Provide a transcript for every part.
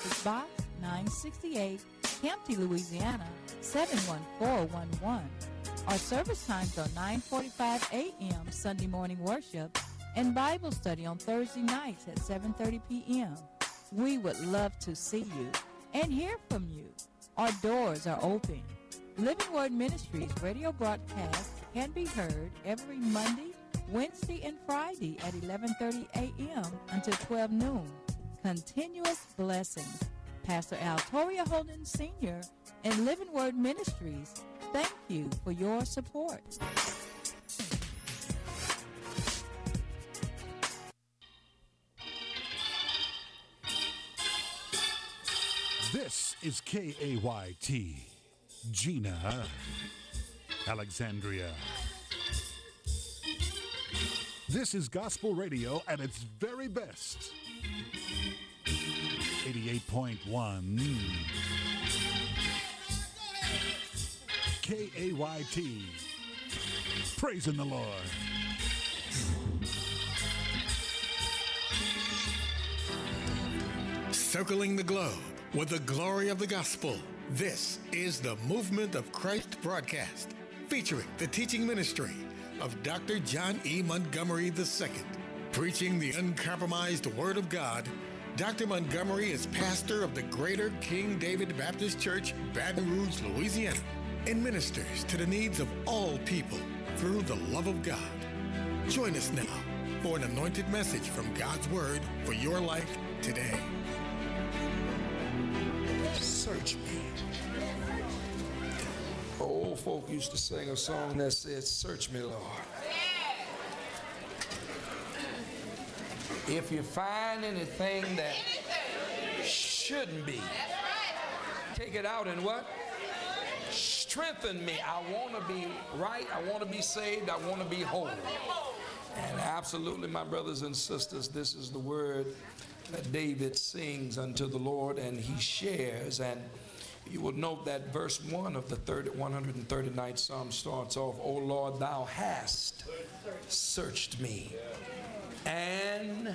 Office Box 968, Campty, Louisiana 71411. Our service times are 9:45 a.m. Sunday morning worship and Bible study on Thursday nights at 7:30 p.m. We would love to see you and hear from you. Our doors are open. Living Word Ministries radio broadcast can be heard every Monday, Wednesday, and Friday at 11:30 a.m. until 12 noon. Continuous blessings. Pastor Al Toria Holden Sr. and Living Word Ministries, thank you for your support. This is KAYT, Gina, Alexandria. This is gospel radio at its very best. 88.1 KAYT. Praising the Lord. Circling the globe with the glory of the gospel. This is the Movement of Christ broadcast, featuring the teaching ministry of Dr. John E. Montgomery II. Preaching the uncompromised Word of God, Dr. Montgomery is pastor of the Greater King David Baptist Church, Baton Rouge, Louisiana, and ministers to the needs of all people through the love of God. Join us now for an anointed message from God's Word for your life today. Search me. Old folk used to sing a song that said, "Search me, Lord. If you find anything that shouldn't be, take it out and what? Strengthen me. I want to be right. I want to be saved. I want to be whole." And absolutely, my brothers and sisters, this is the word that David sings unto the Lord, and he shares. And you will note that verse 1 of the 139th Psalm starts off, "O Lord, thou hast searched me and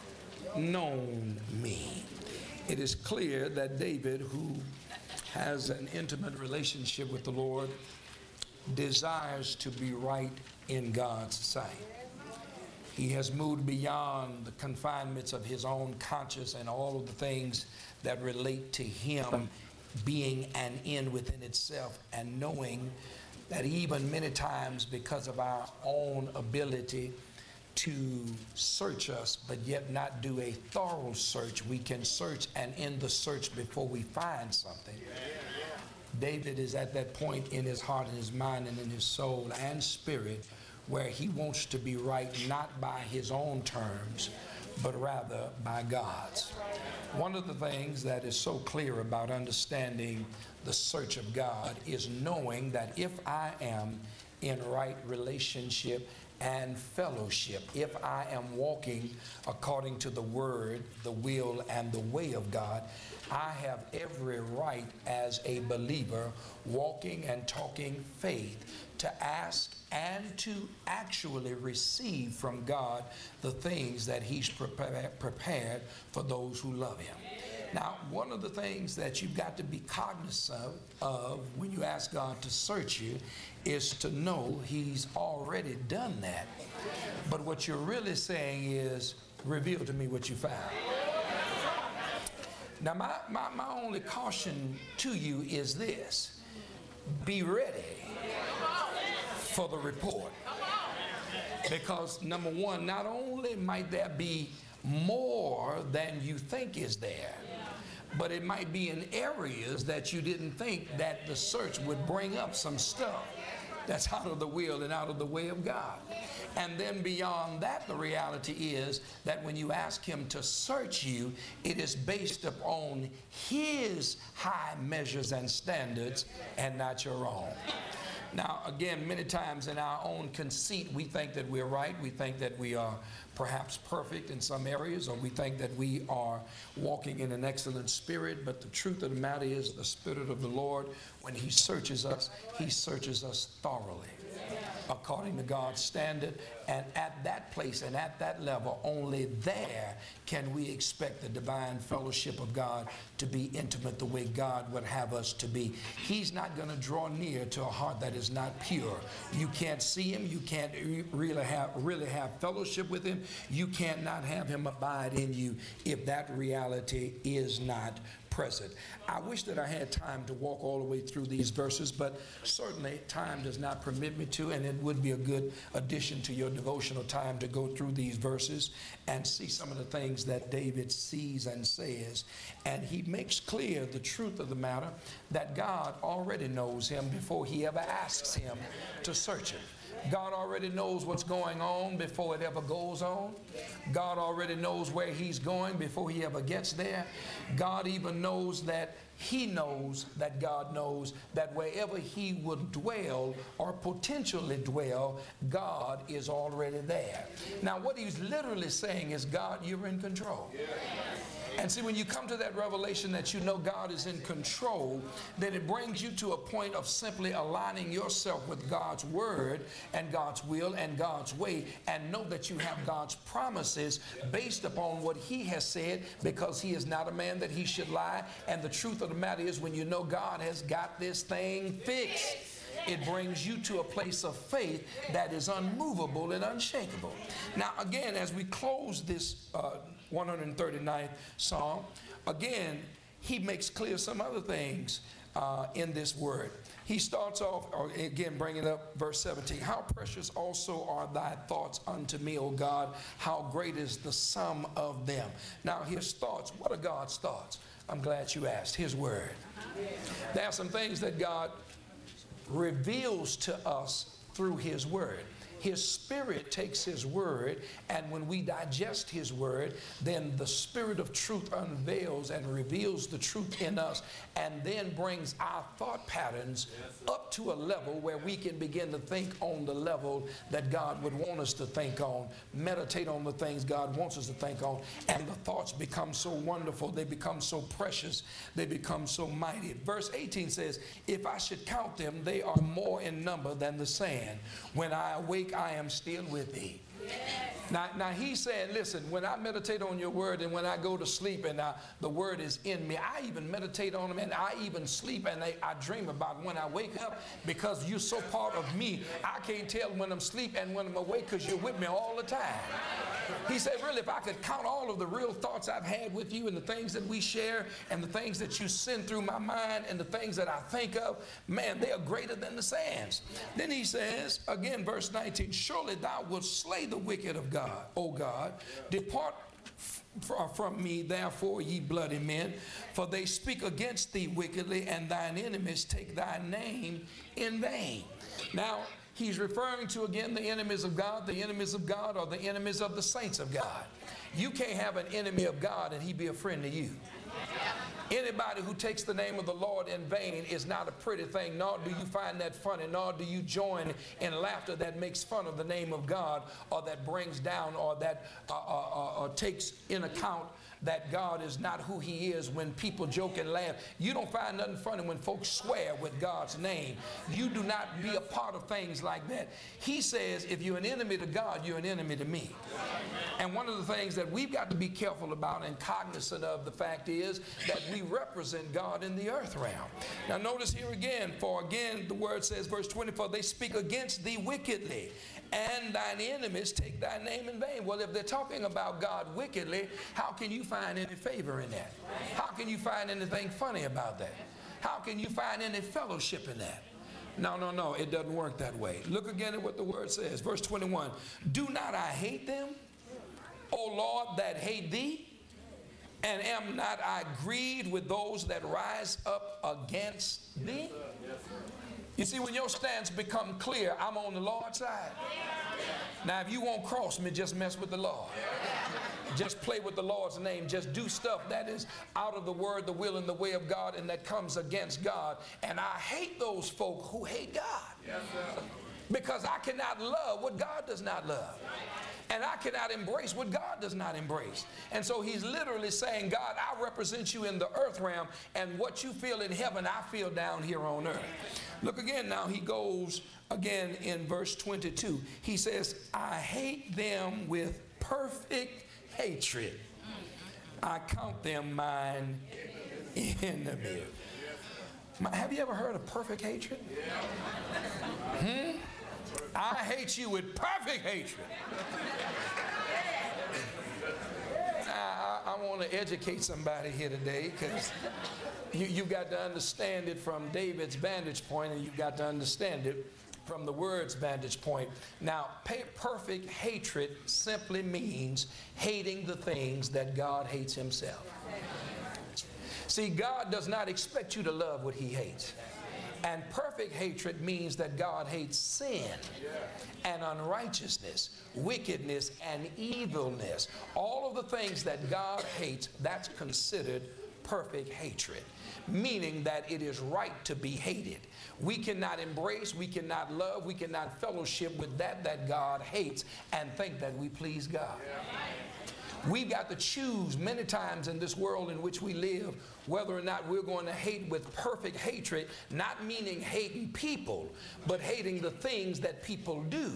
known me." It is clear that David, who has an intimate relationship with the Lord, desires to be right in God's sight. He has moved beyond the confinements of his own conscience and all of the things that relate to him being an end within itself, and knowing that even many times, because of our own ability to search us but yet not do a thorough search, we can search and end the search before we find something. David is at that point in his heart and his mind and in his soul and spirit where he wants to be right, not by his own terms, but rather by God's. One of the things that is so clear about understanding the search of God is knowing that if I am in right relationship and fellowship, if I am walking according to the word, the will, and the way of God, I have every right as a believer walking and talking faith to ask and to actually receive from God the things that he's prepared for those who love him. Now, one of the things that you've got to be cognizant of when you ask God to search you is to know he's already done that. But what you're really saying is, reveal to me what you found. Now, my only caution to you is this: be ready for the report. Because number one, not only might there be more than you think is there, but it might be in areas that you didn't think that the search would bring up some stuff that's out of the will and out of the way of God. And then beyond that, the reality is that when you ask him to search you, it is based upon his high measures and standards and not your own. Now, again, many times in our own conceit, we think that we're right. We think that we are perhaps perfect in some areas, or we think that we are walking in an excellent spirit. But the truth of the matter is, the Spirit of the Lord, when he searches us thoroughly, according to God's standard And at that place and at that level, only there can we expect the divine fellowship of God to be intimate the way God would have us to be. He's not going to draw near to a heart that is not pure. You can't see him. You can't really have fellowship with him. You can't not have him abide in you if that reality is not present. I wish that I had time to walk all the way through these verses, but certainly time does not permit me to, and it would be a good addition to your devotional time to go through these verses and see some of the things that David sees and says. And he makes clear the truth of the matter that God already knows him before he ever asks him to search him. God already knows what's going on before it ever goes on. God already knows where he's going before he ever gets there. God even knows that he knows that God knows that wherever he would dwell or potentially dwell, God is already there. Now, what he's literally saying is, God, you're in control. And see, when you come to that revelation that you know God is in control, then it brings you to a point of simply aligning yourself with God's word and God's will and God's way, and know that you have God's promises based upon what he has said, because he is not a man that he should lie. And the truth of the matter is, when you know God has got this thing fixed, it brings you to a place of faith that is unmovable and unshakable. Now, again, as we close this 139th Psalm, again, he makes clear some other things in this word. He starts off, or again, bringing up verse 17. How precious also are thy thoughts unto me, O God. How great is the sum of them. Now, his thoughts, what are God's thoughts? I'm glad you asked. His word. There are some things that God reveals to us through his word. His spirit takes his word, and when we digest his word, then the spirit of truth unveils and reveals the truth in us, and then brings our thought patterns up to a level where we can begin to think on the level that God would want us to think on, meditate on the things God wants us to think on, and the thoughts become so wonderful, they become so precious, they become so mighty. Verse 18 says, if I should count them, they are more in number than the sand. When I awake, I am still with thee. Now he's saying, listen, when I meditate on your word and when I go to sleep and the word is in me, I even meditate on them and I even sleep and I dream about when I wake up, because you're so part of me. I can't tell when I'm asleep and when I'm awake, because you're with me all the time. He said, really, if I could count all of the real thoughts I've had with you and the things that we share and the things that you send through my mind and the things that I think of, man, they are greater than the sands. Then he says, again, verse 19, surely thou wilt slay the wicked of God, O God. Depart from me, therefore, ye bloody men, for they speak against thee wickedly, and thine enemies take thy name in vain. Now, he's referring to, again, the enemies of God. The enemies of God are the enemies of the saints of God. You can't have an enemy of God and he be a friend to you. Anybody who takes the name of the Lord in vain is not a pretty thing, nor do you find that funny, nor do you join in laughter that makes fun of the name of God, or that brings down, or that takes in account that God is not who he is when people joke and laugh. You don't find nothing funny when folks swear with God's name. You do not be a part of things like that. He says, if you're an enemy to God, you're an enemy to me. And one of the things that we've got to be careful about and cognizant of the fact is that we represent God in the earth realm. Now notice here again, for again the word says, verse 24, they speak against thee wickedly, and thine enemies take thy name in vain. Well, if they're talking about God wickedly, how can you find any favor in that? How can you find anything funny about that? How can you find any fellowship in that? No, it doesn't work that way. Look again at what the word says. Verse 21, do not I hate them, O Lord, that hate thee? And am not I grieved with those that rise up against thee? You see, when your stance become clear, I'm on the Lord's side. Now, if you won't cross me, just mess with the Lord. Just play with the Lord's name. Just do stuff that is out of the word, the will, and the way of God, and that comes against God. And I hate those folk who hate God. Yes, sir. Because I cannot love what God does not love. And I cannot embrace what God does not embrace. And so he's literally saying, God, I represent you in the earth realm, and what you feel in heaven, I feel down here on earth. Look again now, he goes again in verse 22. He says, I hate them with perfect hatred. I count them mine enemy. Have you ever heard of perfect hatred? I hate you with perfect hatred. I want to educate somebody here today, because you've got to understand it from David's vantage point, and you've got to understand it from the word's vantage point. Now, perfect hatred simply means hating the things that God hates himself. See, God does not expect you to love what he hates. And perfect hatred means that God hates sin and unrighteousness, wickedness and evilness. All of the things that God hates, that's considered perfect hatred, meaning that it is right to be hated. We cannot embrace, we cannot love, we cannot fellowship with that God hates and think that we please God. We've got to choose many times in this world in which we live whether or not we're going to hate with perfect hatred, not meaning hating people, but hating the things that people do.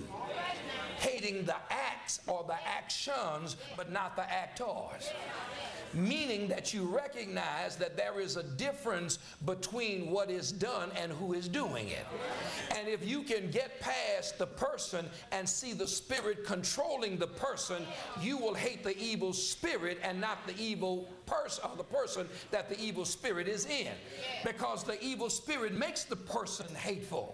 Hating the acts or the actions, but not the actors. Meaning that you recognize that there is a difference between what is done and who is doing it. And if you can get past the person and see the spirit controlling the person, you will hate the evil spirit and not the evil person, or the person that the evil spirit is in. Because the evil spirit makes the person hateful.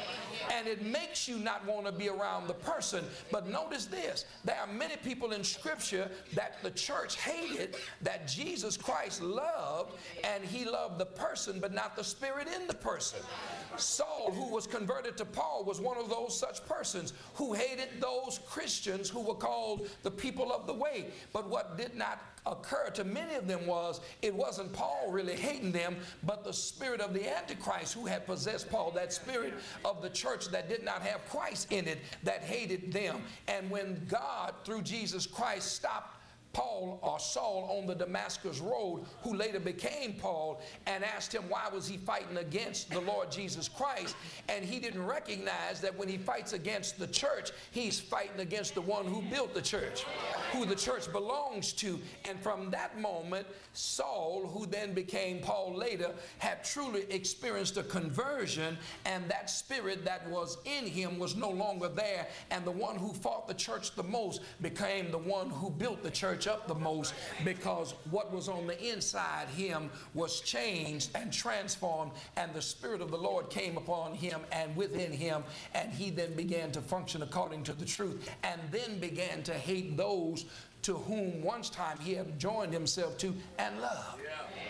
And it makes you not want to be around the person. But notice this, there are many people in Scripture that the church hated, that Jesus Christ loved, and he loved the person but not the spirit in the person. Saul, who was converted to Paul, was one of those such persons who hated those Christians who were called the people of the way. But what did not occur to many of them was, it wasn't Paul really hating them, but the spirit of the Antichrist who had possessed Paul, that spirit of the church that did not have Christ in it, that hated them. And when God, through Jesus Christ, stopped Paul or Saul on the Damascus road, who later became Paul, and asked him why was he fighting against the Lord Jesus Christ, and he didn't recognize that when he fights against the church, he's fighting against the one who built the church, who the church belongs to. And from that moment, Saul, who then became Paul later, had truly experienced a conversion, and that spirit that was in him was no longer there, and the one who fought the church the most became the one who built the church up the most, because what was on the inside him was changed and transformed, and the Spirit of the Lord came upon him and within him, and he then began to function according to the truth, and then began to hate those to whom once time he had joined himself to and loved.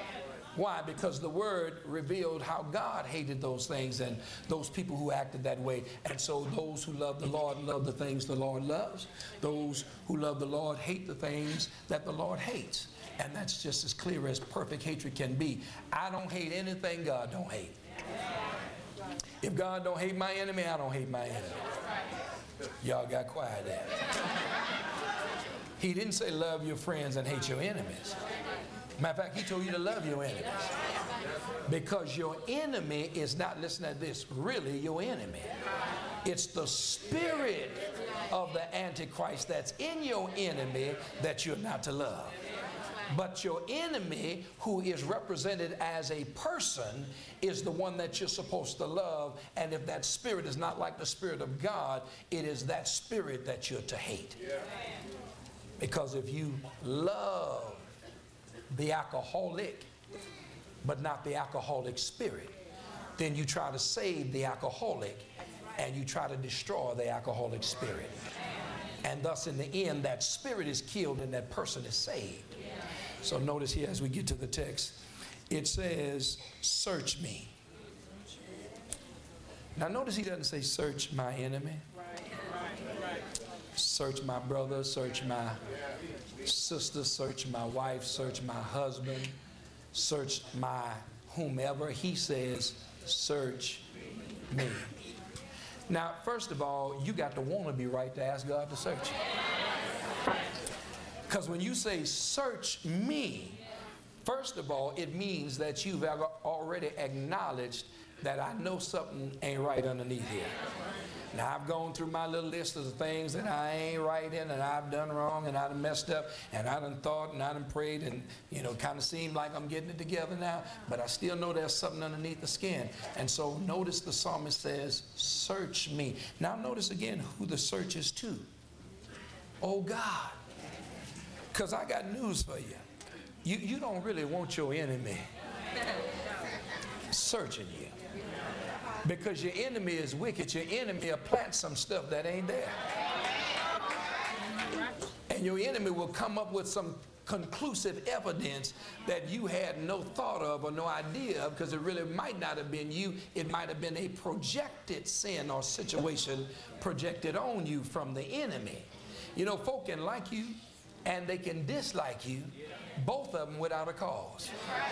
Why? Because the word revealed how God hated those things and those people who acted that way. And so those who love the Lord love the things the Lord loves. Those who love the Lord hate the things that the Lord hates. And that's just as clear as perfect hatred can be. I don't hate anything God don't hate. If God don't hate my enemy, I don't hate my enemy. Y'all got quiet there. He didn't say love your friends and hate your enemies. Matter of fact, he told you to love your enemies. Because your enemy is not, listen to this, really your enemy. It's the spirit of the Antichrist that's in your enemy that you're not to love. But your enemy, who is represented as a person, is the one that you're supposed to love. And if that spirit is not like the Spirit of God, it is that spirit that you're to hate. Because if you love the alcoholic, but not the alcoholic spirit, then you try to save the alcoholic and you try to destroy the alcoholic spirit. And thus in the end, that spirit is killed and that person is saved. So notice here as we get to the text, it says, search me. Now notice he doesn't say search my enemy. Search my brother, search my sister, search my wife, search my husband, search my whomever. He says, search me. Now, first of all, you got to want to be right to ask God to search you. Because when you say search me, first of all, it means that you've already acknowledged that I know something ain't right underneath here. Now, I've gone through my little list of the things that I ain't right in, and I've done wrong, and I done messed up, and I done thought, and I done prayed, and, you know, kind of seemed like I'm getting it together now, but I still know there's something underneath the skin. And so notice the psalmist says, search me. Now notice again who the search is to. Oh, God. Because I got news for you. You don't really want your enemy searching you. Because your enemy is wicked. Your enemy will plant some stuff that ain't there. And your enemy will come up with some conclusive evidence that you had no thought of or no idea of, because it really might not have been you. It might have been a projected sin or situation projected on you from the enemy. You know, folk can like you and they can dislike you, both of them without a cause.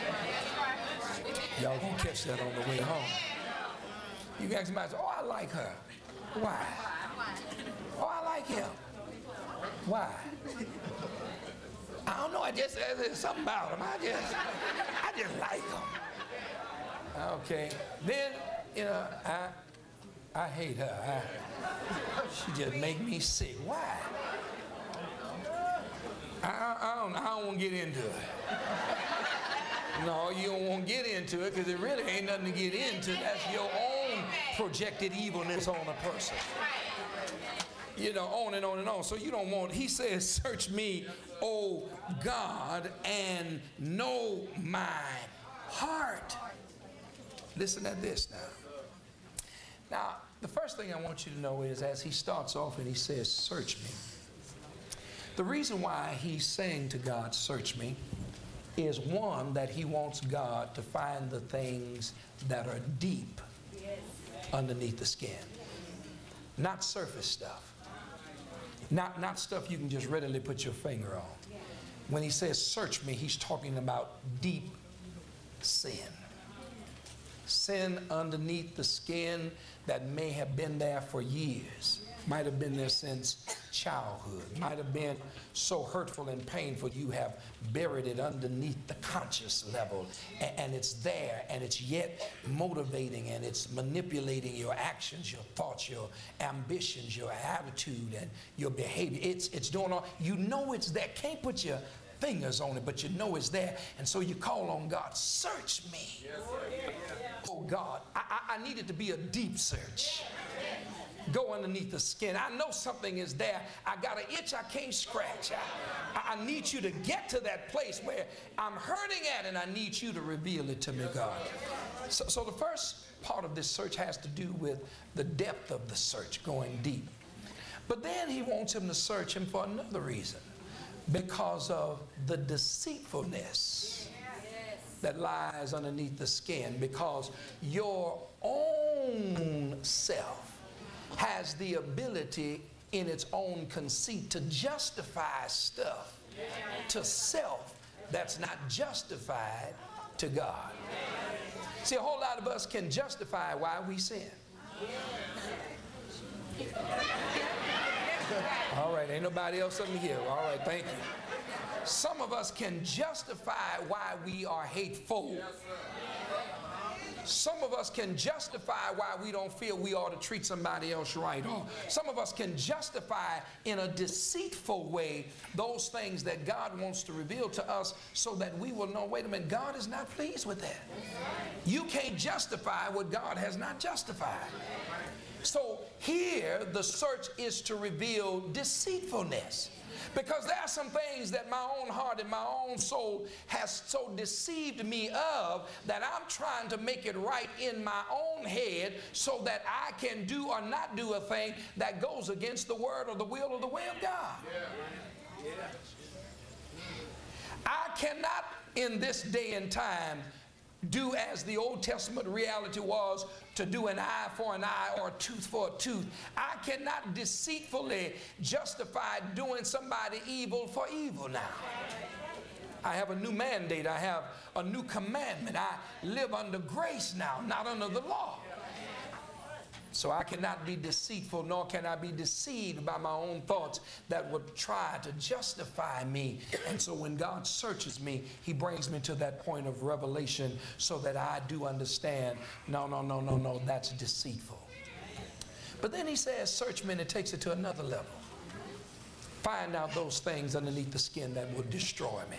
Y'all gonna catch that on the way home. You can ask somebody, oh, I like her. Why? Oh, I like him. Why? I don't know, there's something about him. I just like him. Okay. Then, you know, I hate her. She just make me sick. Why? I don't want to get into it. No, you don't want to get into it because it really ain't nothing to get into. That's your own projected evilness on a person. You know, on and on and on. So you don't want, he says, search me, O God, and know my heart. Listen at this now. Now, the first thing I want you to know is as he starts off and he says, search me. The reason why he's saying to God, search me, is one, that he wants God to find the things that are deep underneath the skin. Not surface stuff. Not stuff you can just readily put your finger on. When he says search me, he's talking about deep sin. Sin underneath the skin that may have been there for years. Might have been there since childhood. Might have been so hurtful and painful you have buried it underneath the conscious level, and it's there, and it's yet motivating, and it's manipulating your actions, your thoughts, your ambitions, your attitude, and your behavior. It's doing all, you know it's there. Can't put your fingers on it, but you know it's there, and so you call on God, search me. Oh God, I need it to be a deep search. Go underneath the skin. I know something is there. I got an itch I can't scratch. I need you to get to that place where I'm hurting at, and I need you to reveal it to me, God. So the first part of this search has to do with the depth of the search, going deep. But then he wants him to search him for another reason, because of the deceitfulness that lies underneath the skin, because your own self has the ability in its own conceit to justify stuff to self that's not justified to God. See, a whole lot of us can justify why we sin. All right, ain't nobody else up here. All right, thank you. Some of us can justify why we are hateful. Some of us can justify why we don't feel we ought to treat somebody else right. Or some of us can justify in a deceitful way those things that God wants to reveal to us so that we will know, wait a minute, God is not pleased with that. You can't justify what God has not justified. So here the search is to reveal deceitfulness. Because there are some things that my own heart and my own soul has so deceived me of that I'm trying to make it right in my own head so that I can do or not do a thing that goes against the word or the will or the way of God. Yeah. I cannot in this day and time do as the Old Testament reality was, to do an eye for an eye or a tooth for a tooth. I cannot deceitfully justify doing somebody evil for evil now. I have a new mandate. I have a new commandment. I live under grace now, not under the law. So I cannot be deceitful, nor can I be deceived by my own thoughts that would try to justify me. And so when God searches me, he brings me to that point of revelation so that I do understand, no, that's deceitful. But then he says, search me, and it takes it to another level. Find out those things underneath the skin that will destroy me.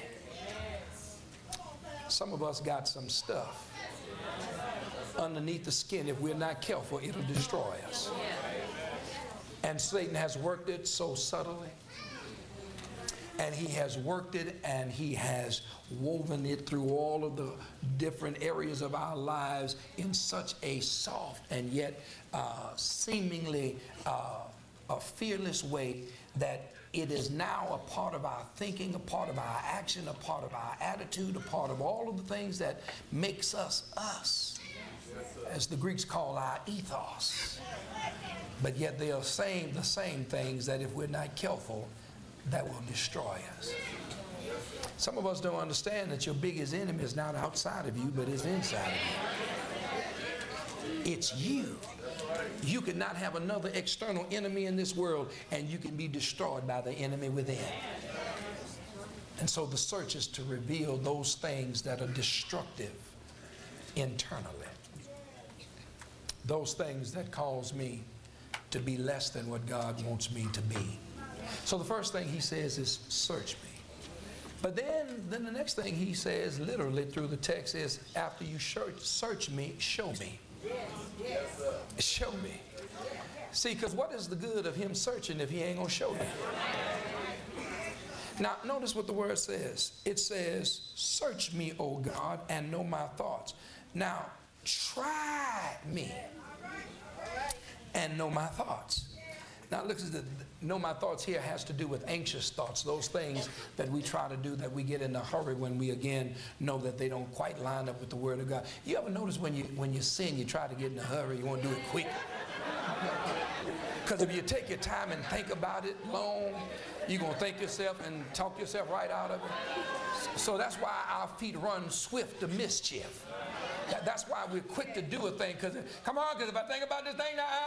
Some of us got some stuff underneath the skin. If we're not careful, it'll destroy us. And Satan has worked it so subtly, and he has worked it, and he has woven it through all of the different areas of our lives in such a soft and yet seemingly a fearless way that it is now a part of our thinking, a part of our action, a part of our attitude, a part of all of the things that makes us us, as the Greeks call our ethos. But yet they are saying the same things that if we're not careful, that will destroy us. Some of us don't understand that your biggest enemy is not outside of you, but is inside of you. It's you. You cannot have another external enemy in this world, and you can be destroyed by the enemy within. And so the search is to reveal those things that are destructive internally. Those things that cause me to be less than what God wants me to be. So the first thing he says is, search me. But then the next thing he says, literally through the text, is, after you search me, show me. Show me. See, because what is the good of him searching if he ain't going to show you? Now, notice what the word says. It says, search me, O God, and know my thoughts. Now, try me and know my thoughts. Now, look, know my thoughts here has to do with anxious thoughts, those things that we try to do that we get in a hurry when we, again, know that they don't quite line up with the Word of God. You ever notice when you sin, you try to get in a hurry, you want to do it quick? Because if you take your time and think about it long, you're going to think yourself and talk yourself right out of it. So that's why our feet run swift to mischief. That's why we're quick to do a thing. Because, come on, because if I think about this thing now,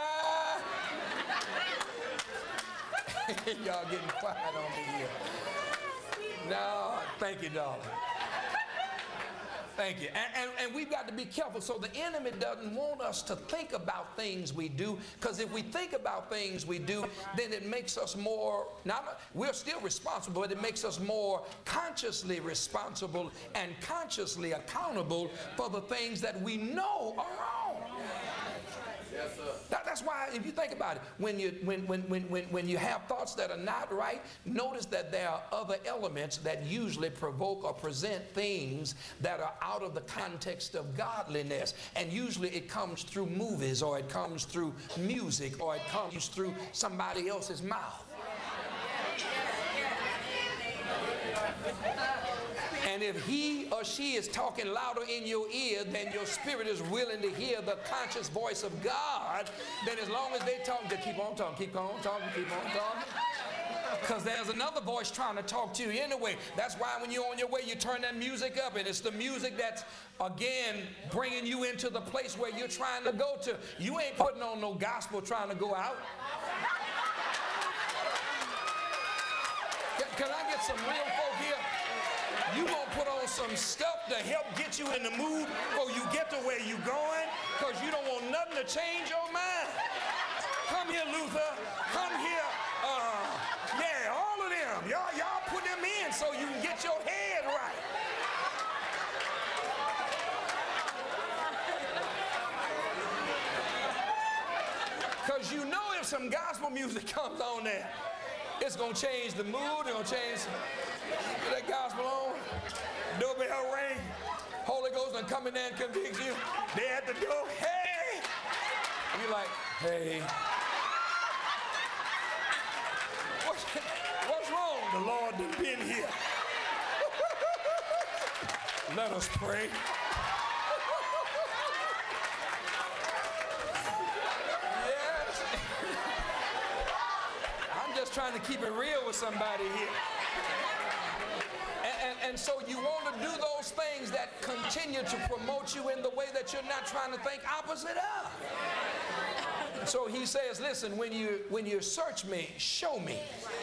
y'all getting quiet on me here. No, thank you, darling. Thank you. And we've got to be careful. So the enemy doesn't want us to think about things we do, because if we think about things we do, then it makes us more, we're still responsible, but it makes us more consciously responsible and consciously accountable for the things that we know are wrong. Yes, sir. That's why, if you think about it, when you have thoughts that are not right, notice that there are other elements that usually provoke or present things that are out of the context of godliness. And usually it comes through movies, or it comes through music, or it comes through somebody else's mouth. And if he or she is talking louder in your ear than your spirit is willing to hear the conscious voice of God, then as long as they talk, just keep on talking, keep on talking, keep on talking. Because there's another voice trying to talk to you anyway. That's why when you're on your way, you turn that music up, and it's the music that's, again, bringing you into the place where you're trying to go to. You ain't putting on no gospel trying to go out. Can I get some real folk here? You gonna put on some stuff to help get you in the mood before you get to where you going, because you don't want nothing to change your mind. Come here, Luther. Come here. Yeah, all of them. Y'all put them in so you can get your head right. Because you know if some gospel music comes on there, it's going to change the mood. It's going to change that gospel on. Doorbell ring. Holy Ghost will come in there and convict you. They at the door. Hey! And you're like, hey. What's wrong? The Lord done been here. Let us pray. Yes. I'm just trying to keep it real with somebody here. And so you want to do those things that continue to promote you in the way that you're not trying to think opposite of. So he says, listen, when you search me, show me.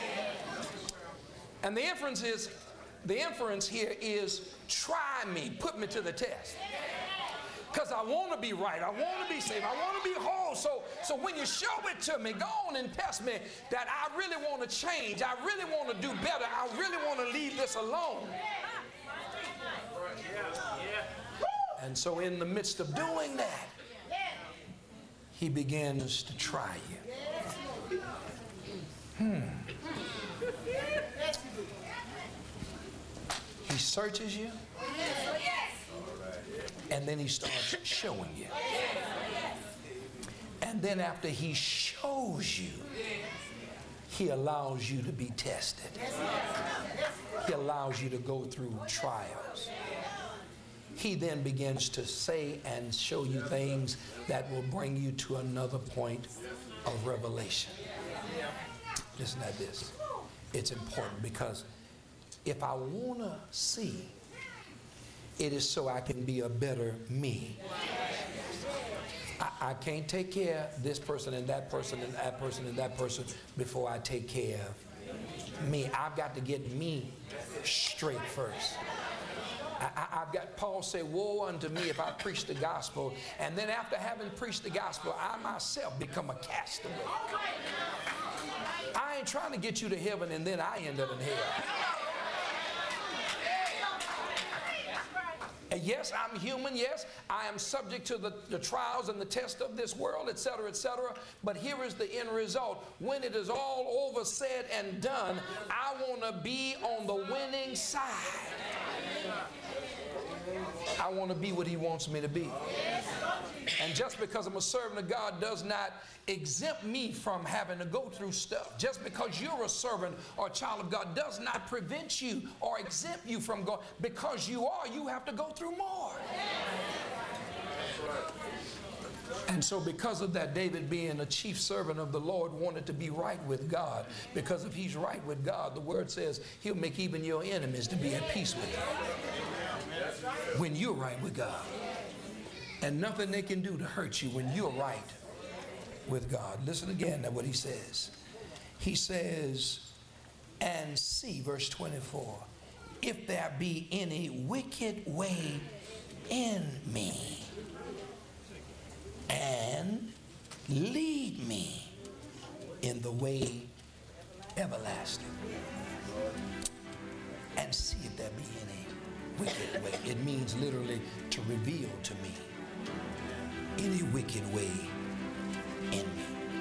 And the inference here is try me, put me to the test. Because I want to be right, I want to be saved, I want to be whole. So when you show it to me, go on and test me that I really want to change, I really want to do better, I really want to leave this alone. And so in the midst of doing that, he begins to try you. He searches you, and then he starts showing you. And then after he shows you, he allows you to be tested. He allows you to go through trials. He then begins to say and show you things that will bring you to another point of revelation. Listen to this. It's important because if I want to see, it is so I can be a better me. I can't take care of this person and that person and that person and that person before I take care of me. I've got to get me straight first. I've got, Paul said, woe unto me if I preach the gospel, and then after having preached the gospel, I myself become a castaway. I ain't trying to get you to heaven and then I end up in hell. And yes, I'm human. Yes, I am subject to the trials and the test of this world, etc., etc. But here is the end result. When it is all over, said and done, I want to be on the winning side. I want to be what he wants me to be. And just because I'm a servant of God does not exempt me from having to go through stuff. Just because you're a servant or a child of God does not prevent you or exempt you from going. Because you are, you have to go through more. And so because of that, David, being a chief servant of the Lord, wanted to be right with God. Because if he's right with God, the word says he'll make even your enemies to be at peace with you. When you're right with God. And nothing they can do to hurt you when you're right with God. Listen again to what he says. He says, and see, verse 24, if there be any wicked way in me, and lead me in the way everlasting. And see if there be any wicked way. It means literally to reveal to me any wicked way in me.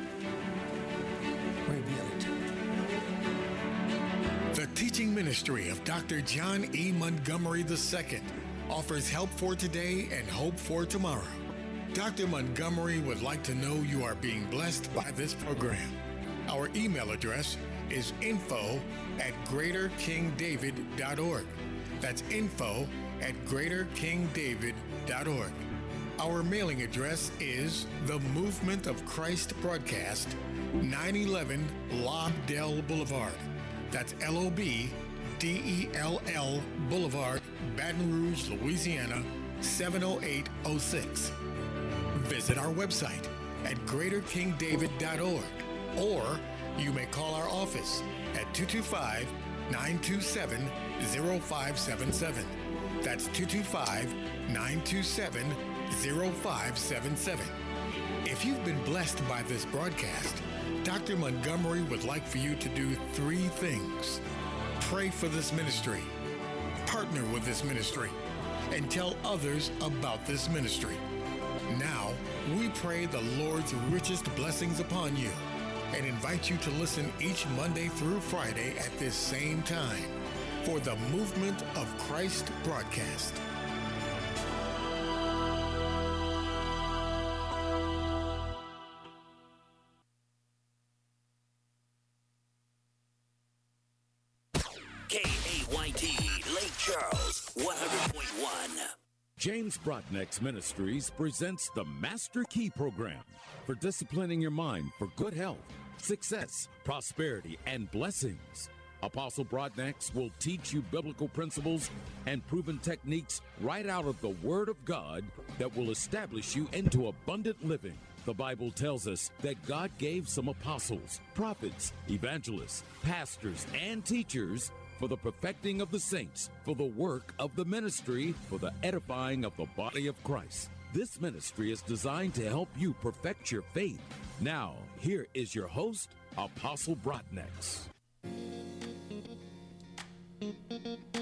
Reveal it to me. The teaching ministry of Dr. John E. Montgomery II offers help for today and hope for tomorrow. Dr. Montgomery would like to know you are being blessed by this program. Our email address is info@greaterkingdavid.org. That's info@greaterkingdavid.org. Our mailing address is The Movement of Christ Broadcast, 911 Lobdell Boulevard. That's LOBDELL Boulevard, Baton Rouge, Louisiana, 70806. Visit our website at greaterkingdavid.org, or you may call our office at 225-927-0577. That's 225-927-0577. If you've been blessed by this broadcast, Dr. Montgomery would like for you to do 3 things. Pray for this ministry, partner with this ministry, and tell others about this ministry. Now, we pray the Lord's richest blessings upon you and invite you to listen each Monday through Friday at this same time for the Movement of Christ broadcast. KAYT, Lake Charles, 100.1. James Brotnick's Ministries presents the Master Key Program for disciplining your mind for good health, success, prosperity, and blessings. Apostle Brotnick will teach you biblical principles and proven techniques right out of the Word of God that will establish you into abundant living. The Bible tells us that God gave some apostles, prophets, evangelists, pastors, and teachers for the perfecting of the saints, for the work of the ministry, for the edifying of the body of Christ. This ministry is designed to help you perfect your faith. Now, here is your host, Apostle Brotnex.